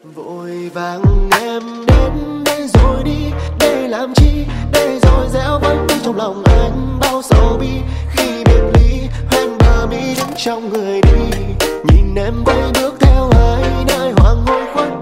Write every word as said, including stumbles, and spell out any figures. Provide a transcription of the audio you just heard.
Vội vàng em đến đây rồi đi, để làm chi, để rồi dẻo vẫn trong lòng anh bao sầu bi. Khi biệt ly hoen bờ mi đứng trong người đi, nhìn em quay bước theo ai nơi hoàng hôn khuất.